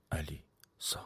علی سام.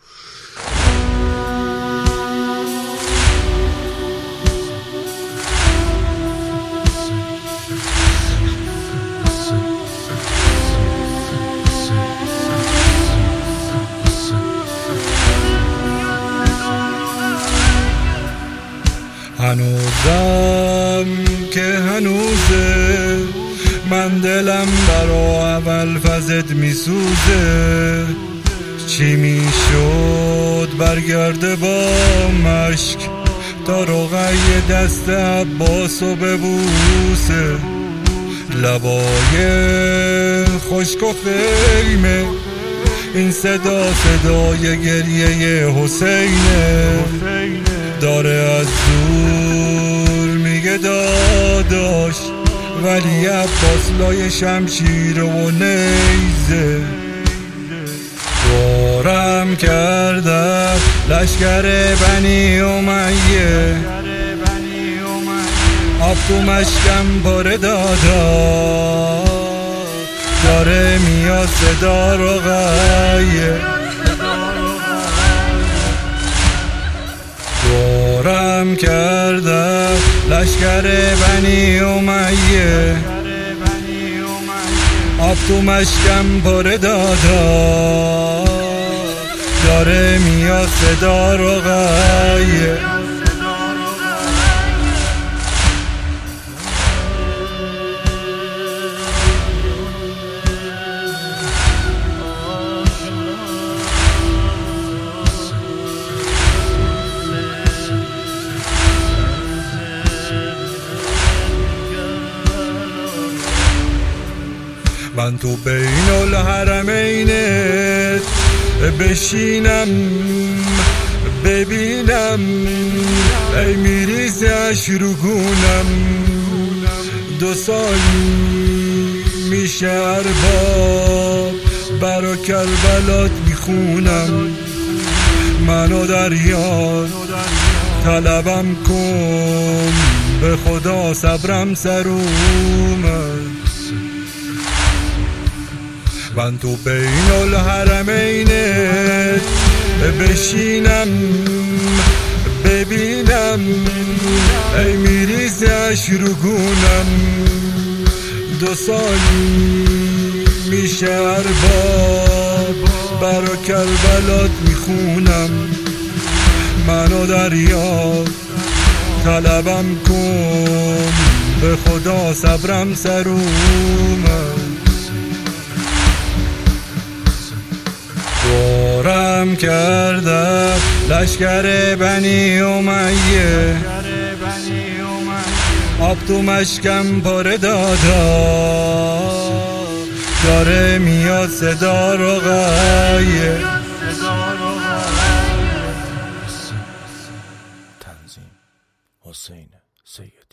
هنوزم که هنوزه، من دلم برا اول فزت میسوزه. چی میشد برگرده با مشک تا رقی دست عباسو ببوسه. لبای خشک و خیمه، این صدا صدای گریه حسینه. داره از دور میگه داداش، ولی عباس لای شمشیر و نیزه. دورم کرده لشکر بنی امیه، آب تو مشکم پاره دادا، داره میاد صدا رقیه. دورم کرده لشکر بنی امیه، آب تو مشکم پاره دادا، داره میاد صدا رقیه. من تو بین الحرمینت بشینم ببینم، ای میریزش رو گونم. 2 سال میشه ارباب برا کربلات میخونم. منو در یاد طلبم کن، به خدا صبرم سر اومد. من تو بین الحرمینت بشینم ببینم، ای میریزش رو گونم. 2 سال میشه ارباب برا کربلات میخونم. منو در یاد طلبم کن، به خدا صبرم سر اومد. دورم کرده لشکر بنی امیه، آب تو مشکم پاره دادا، داره میاد صدا رقیه. تنظیم حسین سید.